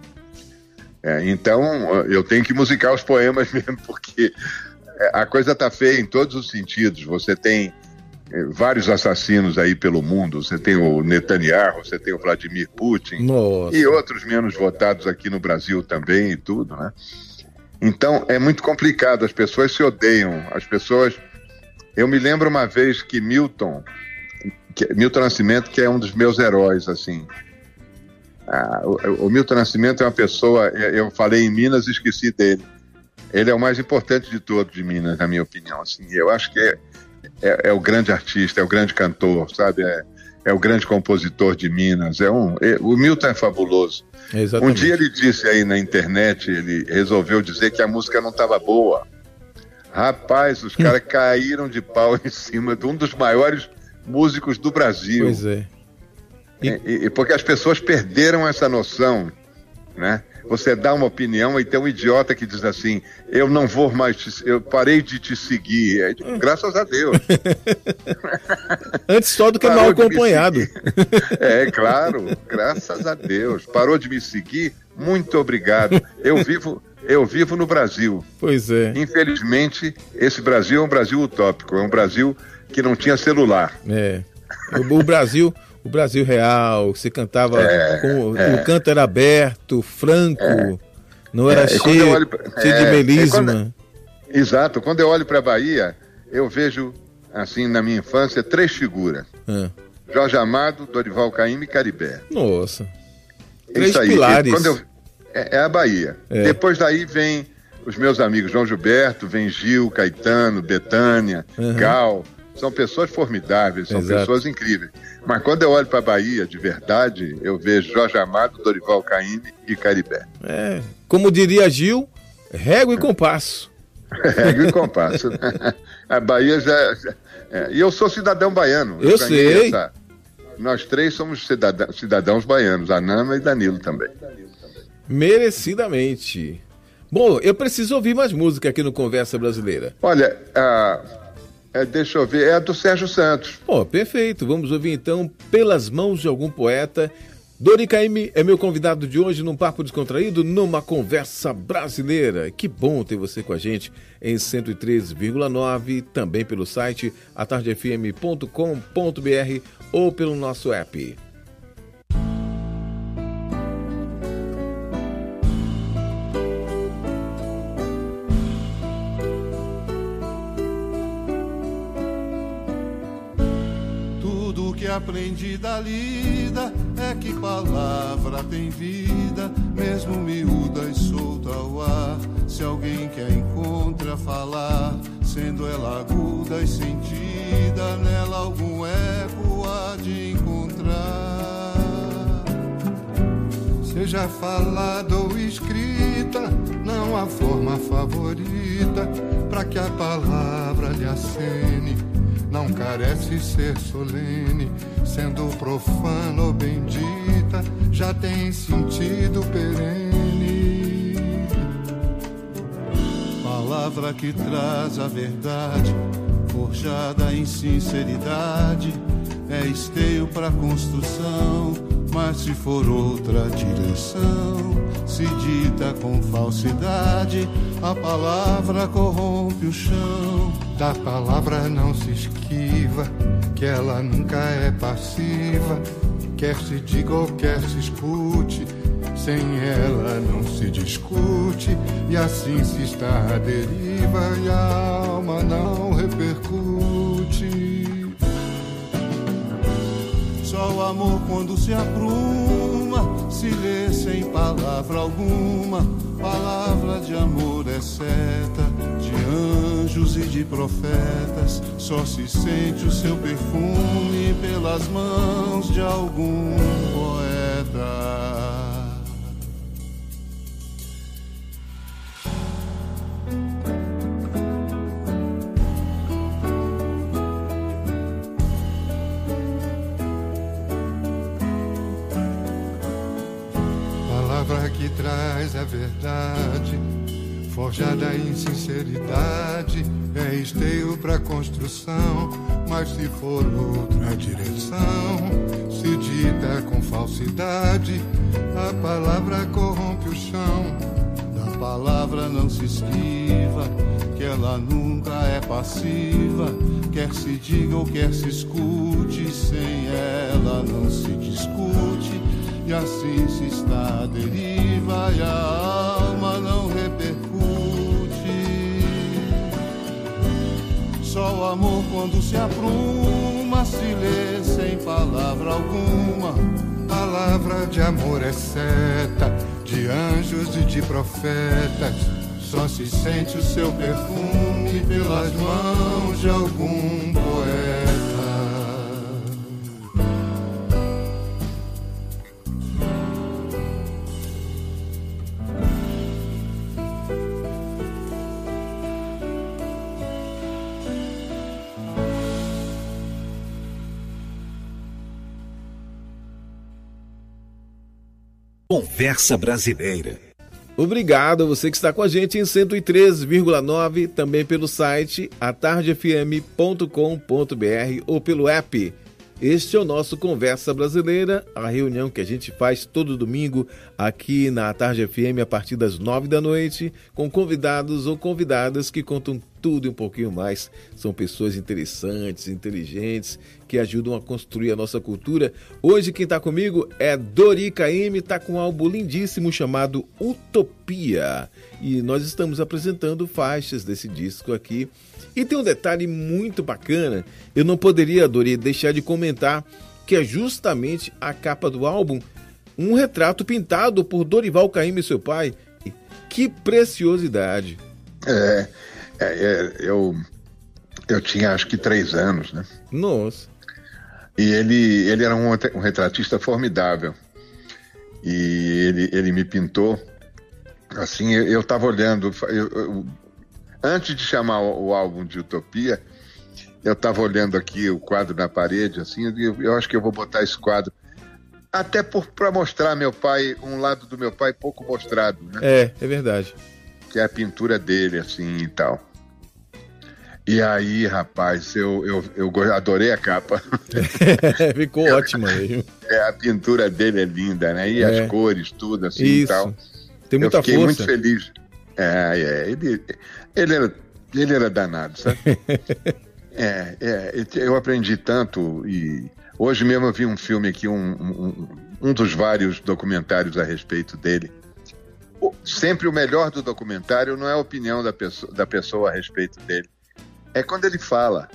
B: É, então, eu tenho que musicar os poemas mesmo, porque a coisa está feia em todos os sentidos. Você tem é, vários assassinos aí pelo mundo, você tem o Netanyahu, você tem o Vladimir Putin,
A: nossa,
B: e outros menos votados aqui no Brasil também e tudo, né? Então, é muito complicado, as pessoas se odeiam, as pessoas... Eu me lembro uma vez que Milton, que, Milton Nascimento, que é um dos meus heróis, assim... Ah, o, o Milton Nascimento é uma pessoa, eu falei em Minas e esqueci dele. Ele é o mais importante de todos de Minas, na minha opinião. Assim, eu acho que é, é, é o grande artista, é o grande cantor, sabe? É, é o grande compositor de Minas. É um, é, o Milton é fabuloso.
A: Exatamente.
B: Um dia ele disse aí na internet, ele resolveu dizer que a música não estava boa. Rapaz, os caras caíram de pau em cima de um dos maiores músicos do Brasil.
A: Pois é.
B: E... E, e porque as pessoas perderam essa noção, né? Você dá uma opinião e tem um idiota que diz assim, eu não vou mais, te, eu parei de te seguir. É, tipo, graças a Deus.
A: Antes só do que mal acompanhado.
B: É, claro, graças a Deus. Parou de me seguir? Muito obrigado. Eu vivo, eu vivo no Brasil.
A: Pois é.
B: Infelizmente, esse Brasil é um Brasil utópico, é um Brasil que não tinha celular.
A: É. O, o Brasil... O Brasil real, você cantava,
B: é,
A: com,
B: é,
A: o canto era aberto, franco, é, não era é, cheio,
B: olho,
A: cheio
B: é,
A: de melisma.
B: Quando, exato, quando eu olho para a Bahia, eu vejo, assim, na minha infância, três figuras.
A: É.
B: Jorge Amado, Dorival Caymmi e Caribé.
A: Nossa, três
B: Isso aí,
A: pilares.
B: Quando eu, é, é a Bahia.
A: É.
B: Depois daí vem os meus amigos João Gilberto, vem Gil, Caetano, Bethânia, uhum. Gal. São pessoas formidáveis, são Exato. pessoas incríveis. Mas quando eu olho para a Bahia, de verdade, eu vejo Jorge Amado, Dorival Caymmi e Caribé.
A: É, como diria Gil, régua e compasso.
B: Régua e compasso. A Bahia já... já é. E eu sou cidadão baiano.
A: Eu, eu sei.
B: Essa, nós três somos cidadã, cidadãos baianos, a Nana e Danilo também.
A: Merecidamente. Bom, eu preciso ouvir mais música aqui no Conversa Brasileira.
B: Olha, a, é, deixa eu ver, é a do Sérgio Santos.
A: Pô, perfeito. Vamos ouvir então Pelas Mãos de Algum Poeta. Dori Caymmi é meu convidado de hoje num papo descontraído, numa Conversa Brasileira. Que bom ter você com a gente em cento e três vírgula nove, também pelo site a tarde f m ponto com ponto b r ou pelo nosso app.
C: Aprendi da lida é que palavra tem vida, mesmo miúda e solta ao ar. Se alguém que a encontra falar, sendo ela aguda e sentida, nela algum eco há de encontrar. Seja falada ou escrita, não há forma favorita para que a palavra lhe acene. Não carece ser solene, sendo profana ou bendita, já tem sentido perene. Palavra que traz a verdade, forjada em sinceridade, é esteio para construção, mas se for outra direção, se dita com falsidade, a palavra corrompe o chão. Da palavra não se esquiva, que ela nunca é passiva, quer se diga ou quer se escute, sem ela não se discute, e assim se está à deriva e a alma não repercute. Só o amor quando se apruma, se lê sem palavra alguma, palavra de amor é seta, de anjos e de profetas, só se sente o seu perfume pelas mãos de algum poeta. Palavra que traz a verdade, forjada em sinceridade, é esteio para construção, mas se for outra direção, se dita com falsidade, a palavra corrompe o chão. Da palavra não se esquiva, que ela nunca é passiva, quer se diga ou quer se escute, sem ela não se discute, e assim se está à deriva e a alma não repercute. Só o amor quando se apruma, se lê sem palavra alguma, palavra de amor é seta, de anjos e de profetas, só se sente o seu perfume pelas mãos de algum poeta.
E: Conversa Brasileira.
A: Obrigado a você que está com a gente em cento e três vírgula nove, também pelo site a tarde f m ponto com ponto b r ou pelo app. Este é o nosso Conversa Brasileira, a reunião que a gente faz todo domingo aqui na Tarde F M a partir das nove da noite, com convidados ou convidadas que contam tudo e um pouquinho mais. São pessoas interessantes, inteligentes, que ajudam a construir a nossa cultura. Hoje quem está comigo é Dori Caymmi, está com um álbum lindíssimo chamado Utopia. E nós estamos apresentando faixas desse disco aqui. E tem um detalhe muito bacana, eu não poderia, Dori, deixar de comentar que é justamente a capa do álbum, um retrato pintado por Dorival Caymmi, seu pai. Que preciosidade!
B: É, é, é, eu, eu tinha acho que três anos, né?
A: Nossa!
B: E ele, ele era um, um retratista formidável. E ele, ele me pintou, assim, eu estava olhando... Eu, eu, antes de chamar o, o álbum de Utopia, eu estava olhando aqui o quadro na parede, assim, eu, eu acho que eu vou botar esse quadro, até para mostrar meu pai, um lado do meu pai pouco mostrado, né?
A: É, é verdade.
B: Que é a pintura dele, assim, e tal. E aí, rapaz, eu, eu, eu adorei a capa.
A: Ficou ótima mesmo.
B: É, a pintura dele é linda, né? E é. as cores, tudo, assim,
A: Isso.
B: e tal.
A: Tem muita
B: eu fiquei
A: força.
B: muito feliz. É, é, ele, ele, era, ele era danado, sabe? é, é, eu aprendi tanto e hoje mesmo eu vi um filme aqui, um, um, um dos vários documentários a respeito dele. Sempre o melhor do documentário não é a opinião da pessoa, da pessoa a respeito dele. É quando ele fala.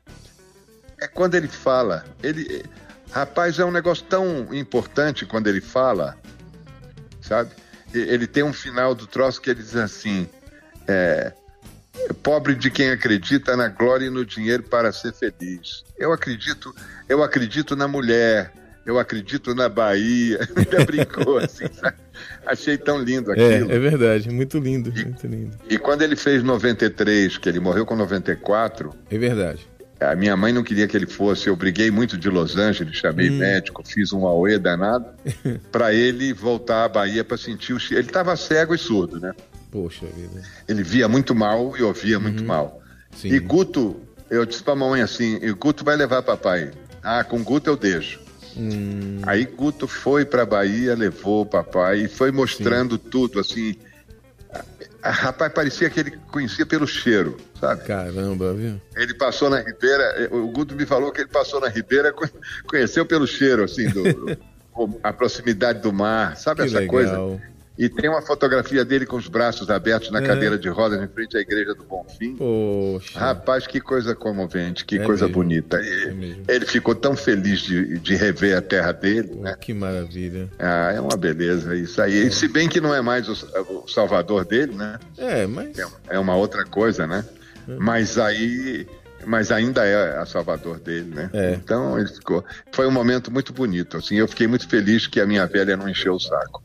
B: É quando ele fala. Ele, rapaz, é um negócio tão importante quando ele fala, sabe? Ele tem um final do troço que ele diz assim, é, pobre de quem acredita na glória e no dinheiro para ser feliz. Eu acredito, eu acredito na mulher, eu acredito na Bahia. Ainda brincou assim, sabe? Achei tão lindo aquilo.
A: É, é verdade, muito lindo,
B: e,
A: muito lindo.
B: E quando ele fez noventa e três, que ele morreu com noventa e quatro...
A: É verdade.
B: A minha mãe não queria que ele fosse, eu briguei muito de Los Angeles, chamei hum. médico, fiz um auê danado, para ele voltar à Bahia para sentir o cheiro. Ele estava cego e surdo, né?
A: Poxa vida.
B: Ele via muito mal e ouvia muito
A: uhum.
B: mal.
A: Sim.
B: E Guto, eu disse para a mamãe assim, e Guto vai levar papai. Ah, com Guto eu deixo.
A: Hum.
B: Aí Guto foi para a Bahia, levou o papai e foi mostrando Sim. tudo, assim. A, a, rapaz, parecia que ele conhecia pelo cheiro, sabe?
A: Caramba, viu?
B: Ele passou na Ribeira, o Guto me falou que ele passou na Ribeira, conheceu pelo cheiro, assim, do, a proximidade do mar, sabe
A: que
B: essa
A: legal.
B: coisa? E tem uma fotografia dele com os braços abertos na é. cadeira de rodas em frente à Igreja do Bonfim.
A: Poxa.
B: Rapaz, que coisa comovente, que
A: é
B: coisa
A: mesmo.
B: bonita. E, é ele ficou tão feliz de, de rever a terra dele. Pô, né?
A: Que maravilha.
B: Ah, é uma beleza isso aí. É. E se bem que não é mais o, o salvador dele, né?
A: É, mas...
B: É, é uma outra coisa, né? É. Mas aí... Mas ainda é a salvador dele, né?
A: É.
B: Então ele ficou. Foi um momento muito bonito, assim. Eu fiquei muito feliz que a minha velha não encheu o saco.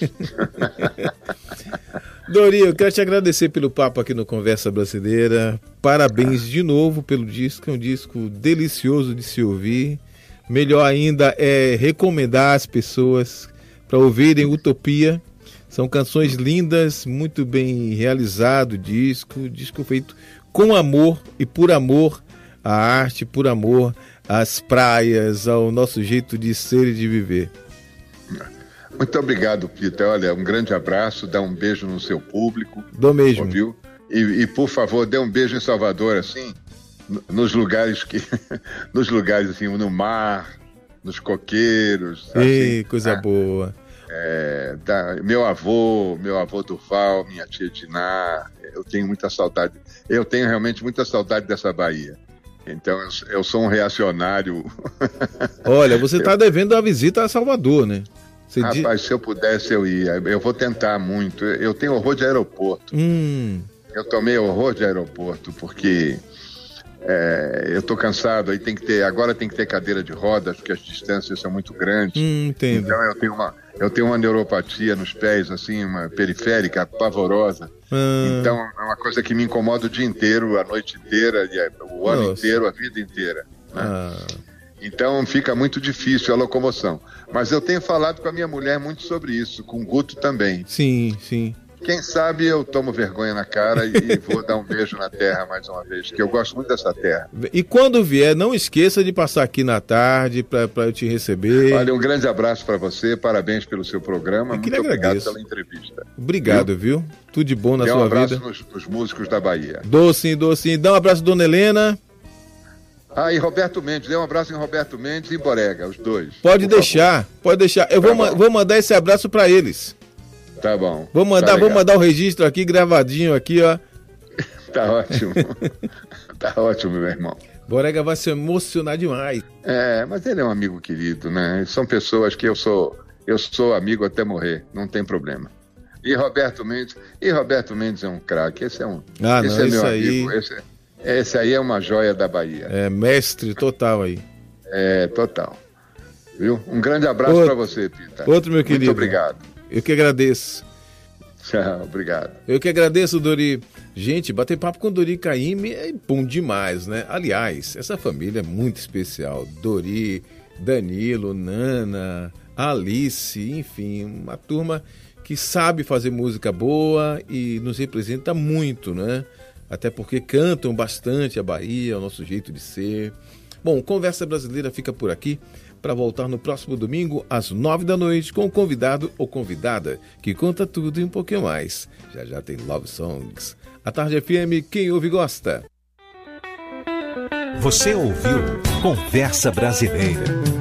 A: Dori, eu quero te agradecer pelo papo aqui no Conversa Brasileira. Parabéns de novo pelo disco, é um disco delicioso de se ouvir. Melhor ainda é recomendar às pessoas para ouvirem Utopia. São canções lindas, muito bem realizado o disco, disco feito com amor e por amor à arte, por amor às praias, ao nosso jeito de ser e de viver.
B: Muito obrigado, Peter. Olha, um grande abraço, dá um beijo no seu público.
A: Do mesmo.
B: Ouviu? E, e por favor, dê um beijo em Salvador, assim, nos lugares que, nos lugares assim, no mar, nos coqueiros.
A: Ei,
B: assim,
A: coisa
B: né?
A: boa.
B: É, da, meu avô, meu avô Durval, minha tia Diná, eu tenho muita saudade, eu tenho realmente muita saudade dessa Bahia. Então eu, eu sou um reacionário.
A: Olha, você está devendo a visita a Salvador, né? Você
B: Rapaz,
A: di...
B: se eu pudesse eu ia, eu vou tentar muito, eu tenho horror de aeroporto.
A: Hum.
B: Eu tomei horror de aeroporto, porque é, eu tô cansado, aí tem que ter, agora tem que ter cadeira de rodas, porque as distâncias são muito grandes.
A: Hum, entendo.
B: Então eu tenho uma, eu tenho uma neuropatia nos pés, assim, uma periférica, pavorosa.
A: Ah.
B: Então é uma coisa que me incomoda o dia inteiro, a noite inteira, o ano
A: Nossa.
B: inteiro, a vida inteira. Né?
A: Ah.
B: Então fica muito difícil a locomoção. Mas eu tenho falado com a minha mulher muito sobre isso, com o Guto também.
A: Sim, sim.
B: Quem sabe eu tomo vergonha na cara e vou dar um beijo na terra mais uma vez, que eu gosto muito dessa terra.
A: E quando vier, não esqueça de passar aqui na tarde para eu te receber.
B: Olha, um grande abraço para você, parabéns pelo seu programa,
A: muito
B: obrigado
A: agradeço.
B: pela entrevista.
A: Obrigado, viu? viu? Tudo de bom na
B: Dê
A: sua
B: um abraço
A: vida.
B: nos, nos músicos da Bahia.
A: Dou sim, dou sim. Dá um abraço, dona Helena.
B: Ah, e Roberto Mendes, dê um abraço em Roberto Mendes e Borega, os dois.
A: Pode deixar, favor. pode deixar. Eu
B: tá
A: vou, ma- vou mandar esse abraço para eles.
B: Tá bom.
A: Vou mandar,
B: tá
A: vou mandar o registro aqui, gravadinho aqui, ó.
B: Tá ótimo. Tá ótimo, meu irmão.
A: Borega vai se emocionar demais.
B: É, mas ele é um amigo querido, né? São pessoas que eu sou, eu sou amigo até morrer, não tem problema. E Roberto Mendes, e Roberto Mendes é um craque, esse é um,
A: ah,
B: esse
A: não,
B: é
A: isso
B: meu
A: aí...
B: amigo, esse, esse aí é uma joia da Bahia.
A: É mestre total aí.
B: É, total. Viu? Um grande abraço para você, Pita.
A: Outro, meu querido.
B: Muito obrigado.
A: Eu que agradeço.
B: Obrigado.
A: Eu que agradeço, Dori. Gente, bater papo com Dori Caymmi é bom demais, né? Aliás, essa família é muito especial. Dori, Danilo, Nana, Alice, enfim, uma turma que sabe fazer música boa e nos representa muito, né? Até porque cantam bastante a Bahia, o nosso jeito de ser. Bom, Conversa Brasileira fica por aqui, para voltar no próximo domingo, às nove da noite, com o convidado ou convidada, que conta tudo e um pouquinho mais. Já já tem Love Songs. A Tarde F M, quem ouve gosta.
E: Você ouviu Conversa Brasileira.